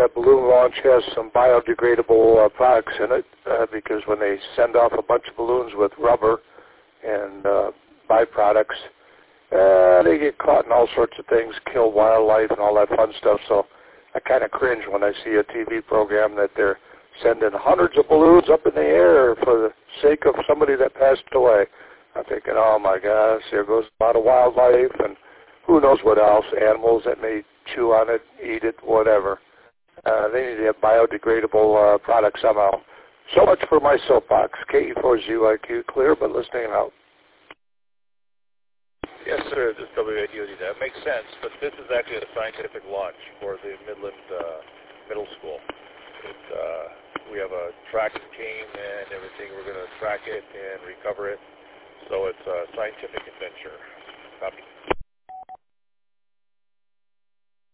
that balloon launch has some biodegradable products in it because when they send off a bunch of balloons with rubber and byproducts, they get caught in all sorts of things, kill wildlife and all that fun stuff. So I kind of cringe when I see a TV program that they're sending hundreds of balloons up in the air for the sake of somebody that passed away. I'm thinking, oh my gosh, there goes a lot of wildlife and who knows what else, animals that may chew on it, eat it, whatever. They need to have biodegradable products somehow. So much for my soapbox. KE4ZYQ, clear but listening out. Yes, sir, this is WADOD. That makes sense, but this is actually a scientific launch for the Midland Middle School. We have a tracking team and everything. We're going to track it and recover it. So it's a scientific adventure. Copy.